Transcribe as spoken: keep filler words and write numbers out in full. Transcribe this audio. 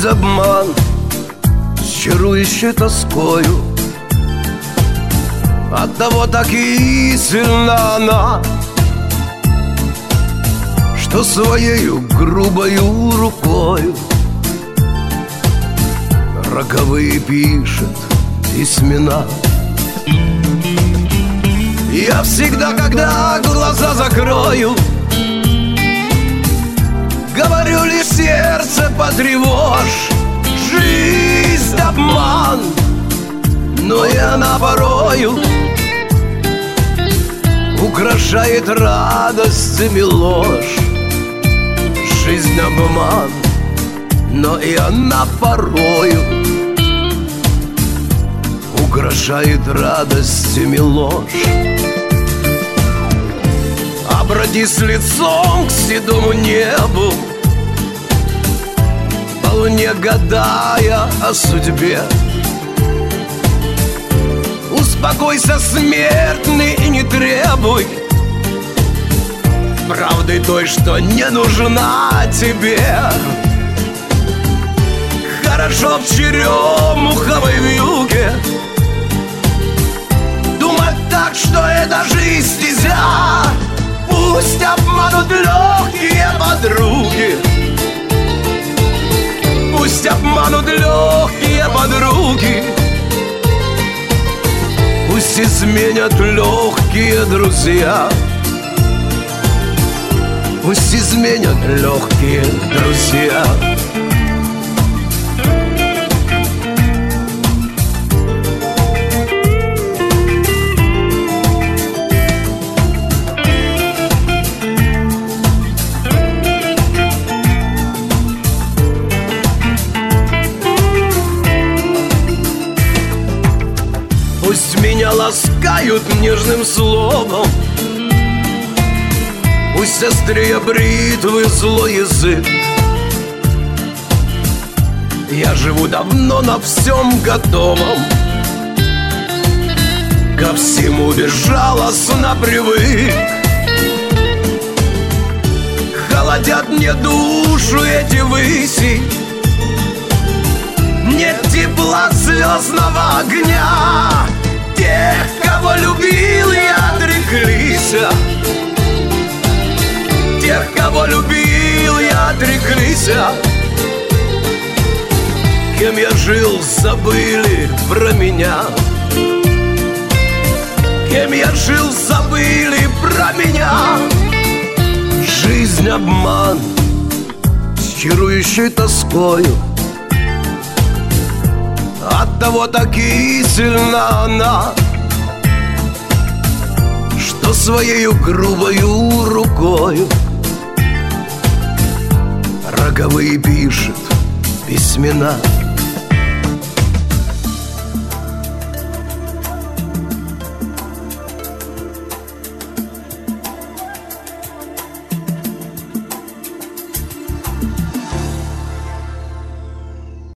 Жизнь обман с чарующей тоскою, оттого так и сильна она, что своею грубою рукою роковые пишет письмена. Я всегда, когда глаза закрою, говорю лишь: сердце потревожь. Жизнь обман, но и она порою украшает радостями ложь. Жизнь обман, но и она порою украшает радостями ложь. Обратись лицом к седому небу, по луне гадая о судьбе. Успокойся, смертный, и не требуй правды той, что не нужна тебе. Хорошо в черемуховой вьюге думать так, что это жизнь стезя. Пусть обманут легкие подруги, пусть обманут легкие подруги, пусть изменят легкие друзья, пусть изменят легкие друзья. Пусть меня ласкают нежным словом, пусть острее бритвы злой язык. Я живу давно на всем готовом, ко всему безжалостно привык. Холодят мне душу эти выси, нет тепла звездного огня. Тех, кого любил я, отреклись. Тех, кого любил я, отреклись. Кем я жил, забыли про меня. Кем я жил, забыли про меня. Жизнь обман с чарующей тоскою, оттого так и сильна она, что своею грубою рукою роковые пишет письмена.